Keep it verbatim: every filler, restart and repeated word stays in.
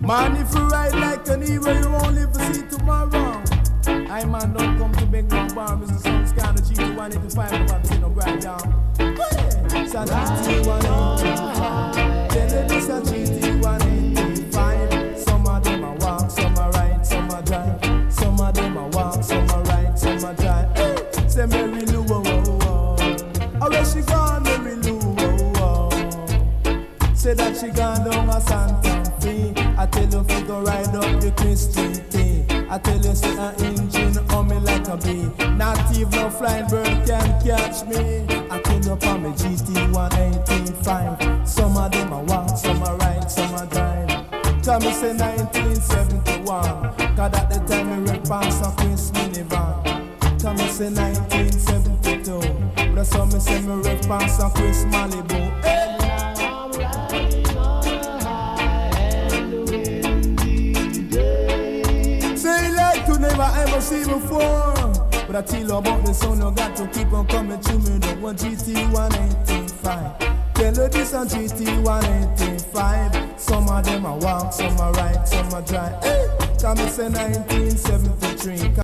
Man, if you ride like an hero, you won't live to see tomorrow. I man don't come to make no bomb. It's the same kind of G T one eighty-five, but see no grind down. It's a G T one eighty-five. Tell you this a G T one eighty-five. Some of them a walk, some a ride, some a drive. Some of them a walk, some a ride, some a drive. Hey, say Mary Lou, oh, oh, oh. Oh, where she gone, Mary Lou, oh, oh. Say that she gone down a Santa Fe. I tell you fi go ride up the Christian T. I tell you say an engine on me like a bee. Not even no flying bird can catch me. I tell you for me G T one eighty-five. Some of them a walk, some a ride, some a drive. Tell me say nineteen seventy-one. Cause at the time me rep on some Chris minivan. Tell me say nineteen seventy-two. But that's how me say me rep on some Chris Malibu. Hey. Never ever see before. But I tell you about the sun, you got to keep on coming to me. The one G T one eighty-five. Tell you this on G T one eighty-five. Some of them a walk, some a ride, some a drive. Hey, come me say nineteen seventy-three.